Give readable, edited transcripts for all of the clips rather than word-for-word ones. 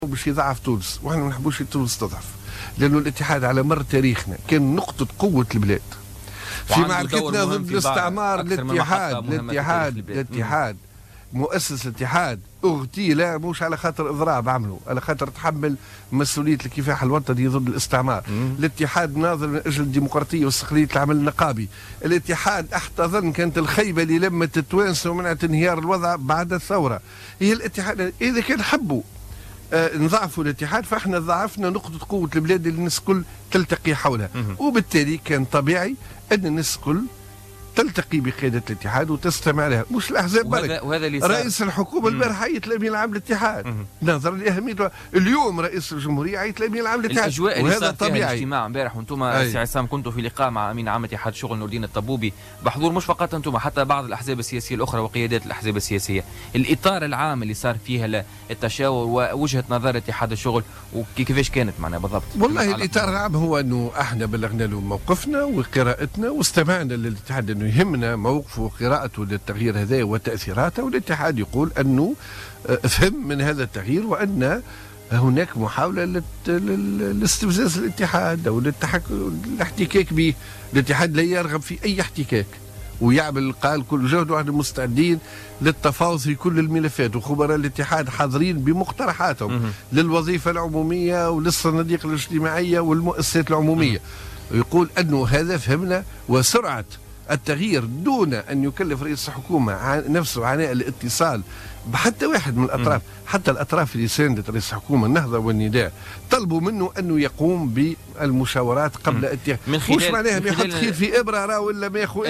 باش يضعف تونس، واحنا ما نحبوش تونس تضعف، لانه الاتحاد على مر تاريخنا كان نقطة قوة البلاد في معركتنا ضد الاستعمار. الاتحاد مؤسس الاتحاد اغتيل مش على خاطر اضراب عمله، على خاطر تحمل مسؤوليه الكفاح الوطني ضد الاستعمار. الاتحاد ناضل من اجل الديمقراطيه واستقلاليه العمل النقابي. الاتحاد احتضن كانت الخيبه اللي لمت التوانسه ومنعت انهيار الوضع بعد الثوره. هي الاتحاد اذا كان حبوا نضعفوا الاتحاد، فاحنا ضعفنا نقطه قوه البلاد اللي الناس الكل تلتقي حولها، وبالتالي كان طبيعي ان الناس الكل تلتقي بقيادة الاتحاد وتستمع لها، مش الأحزاب برك. رئيس الحكومة البارحة يتلامي العام الاتحاد نظرا لأهمية. اليوم رئيس الجمهورية يتلامي العام الاتحاد، الأجواء وهذا طبيعي. الاجتماع امبارح وانتم سي عصام كنتوا في لقاء مع أمين عام اتحاد شغل نور الدين الطبوبي بحضور مش فقط انتم، حتى بعض الأحزاب السياسية الأخرى وقيادات الأحزاب السياسية. الإطار العام اللي صار فيها التشاور ووجهة نظر اتحاد الشغل وكيفاش كانت معنا بالضبط؟ والله الإطار العام هو أنه احنا بلغنا له موقفنا وقراءتنا واستمعنا للاتحاد أنه يهمنا موقفه وقراءته للتغيير هذا وتأثيراته، والاتحاد يقول أنه فهم من هذا التغيير وأن هناك محاولة لاستفزاز الاتحاد أو الاحتكاك به. الاتحاد لا يرغب في أي احتكاك ويعمل قال كل جهد، وعندنا مستعدين للتفاوض في كل الملفات، وخبراء الاتحاد حاضرين بمقترحاتهم للوظيفة العمومية وللصناديق الاجتماعية والمؤسسات العمومية. يقول أنه هذا فهمنا، وسرعة التغيير دون أن يكلف رئيس الحكومة نفسه عناء الاتصال بحتى واحد من الأطراف. حتى الأطراف اللي ساندت رئيس الحكومة النهضة والنداء طلبوا منه أنه يقوم بالمشاورات قبل الاتحاد. مش معناها ما يحط خير في إبرة ولا ما ياخذ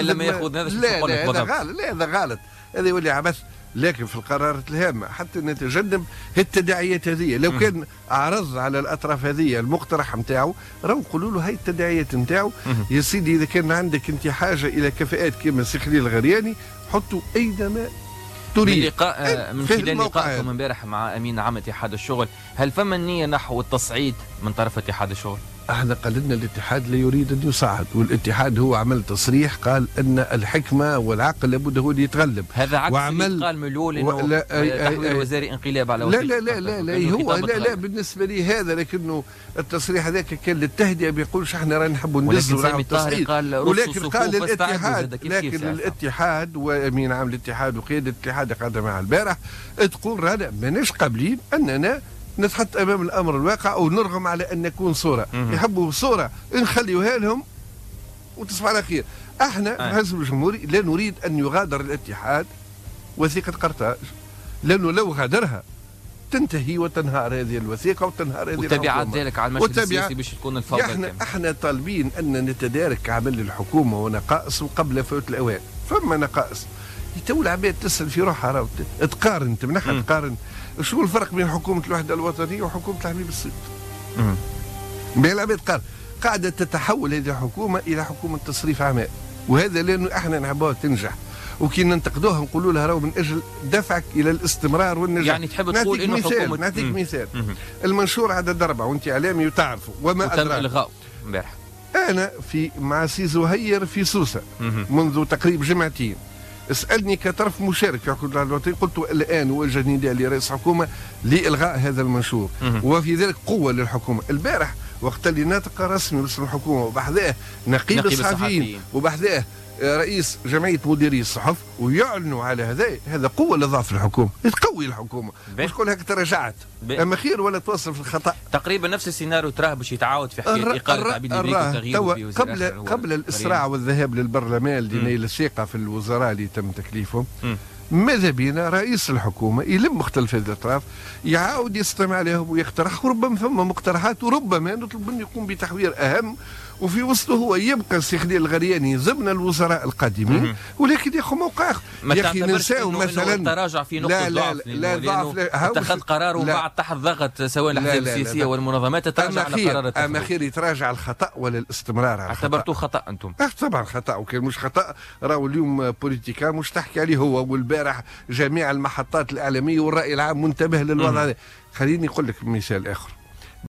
لا هذا غلط، لا هذا غلط، هذا يولي عبث. لكن في القرارات الهامة حتى نتجنب التداعيات هذه. لو كان عرض على الأطراف هذه المقترح نتاعو، راهو نقولوا له هاي التداعيات نتاعو يا سيدي، إذا كان عندك أنت حاجة إلى كفاءات كما سي خليل الغرياني حطوا أينما تريد. من خلال لقائكم امبارح مع أمين عام اتحاد الشغل، هل فما النية نحو التصعيد من طرف اتحاد الشغل؟ احنا قال لنا الاتحاد لا يريد ان يصعد، والاتحاد هو عمل تصريح قال ان الحكمه والعقل لابد هو اللي يتغلب. هذا عكس اللي قال ملول انه تحويل وزاري انقلاب على لا لا لا لا, لا هو لا بالنسبه لي هذا، لكنه التصريح هذاك كان للتهدئه، بيقولش احنا رانا نحبوا ندزوا راهو التصعيد. ولكن قال الاتحاد، لكن الاتحاد وامين عام الاتحاد وقياده الاتحاد قاعده مع البارح تقول رانا ماناش قابلين اننا نتحط امام الامر الواقع او نرغم على ان نكون صوره. يحبوا صوره نخليوها لهم وتصبح على خير. احنا في الحزب الجمهوري لا نريد ان يغادر الاتحاد وثيقه قرطاج، لانه لو غادرها تنتهي وتنهار هذه الوثيقه وتنهار هذه وتبعات ذلك على المشهد السياسي باش تكون الفوضى. احنا طالبين ان نتدارك عمل الحكومه ونقائص قبل فوت الاوان. فما نقائص تو العباد تسال في روحها، راهو تقارن تمنحها تقارن شو الفرق بين حكومة الوحدة الوطنية وحكومة الحبيب السيد؟ بين العباد قاعدة تتحول هذه الحكومة إلى حكومة تصريف أعمال، وهذا لأنه احنا نحبوها تنجح، وكي ننتقدوها نقولوا لها راهو من أجل دفعك إلى الاستمرار والنجاح. يعني تحب تقول إنه حكومة نعطيك مثال. المنشور عدد 4 وأنت إعلامي وتعرفوا وما أدراك. إلغاء امبارح. أنا مع سي زهير في سوسة منذ تقريبا جمعتين. اسألني كطرف مشارك في حكومة الوطنية، قلت الآن وجه نداء لرئيس الحكومة لإلغاء هذا المنشور، وفي ذلك قوة للحكومة. البارح وقت اللي ناطق رسمي باسم الحكومة وبحذاه نقيب الصحفيين وبحذاه رئيس جمعية مديري الصحف ويعلنوا على هذا قوة لضعف الحكومة، تقوي الحكومة مش كل هيك تراجعت. أما خير ولا توصل في الخطأ. تقريبا نفس السيناريو تراه باش يتعاود في حكاية إقالة عبيد البيك وتغيير قبل الإسراع والذهاب للبرلمان لنيل الثقة في الوزراء اللي تم تكليفهم، ماذا بينا رئيس الحكومة يلم مختلف هذه الأطراف يعاود يستمع لهم ويقترح، وربما ثم مقترحات وربما نطلب منه يقوم بتحوير أهم، وفي وسطه هو يبقى السي خليل الغرياني ضمن الوزراء القادمين، ولكن ياخذ موقعه. يا اخي ننساو مثلا تراجع في نقطه ضعف، لا ضعف اتخذ قراره بعد تحت ضغط سواء الاحزاب السياسيه والمنظمات تراجع على قرارات. اما خير يتراجع الخطا ولا الاستمرار على الخطا؟ اعتبرتوه خطا انتم؟ طبعا خطا، وكان مش خطا راهو اليوم بوليتيكا مش تحكي عليه هو، والبارح جميع المحطات الاعلاميه والراي العام منتبه للوضع هذا. خليني نقول لك مثال اخر.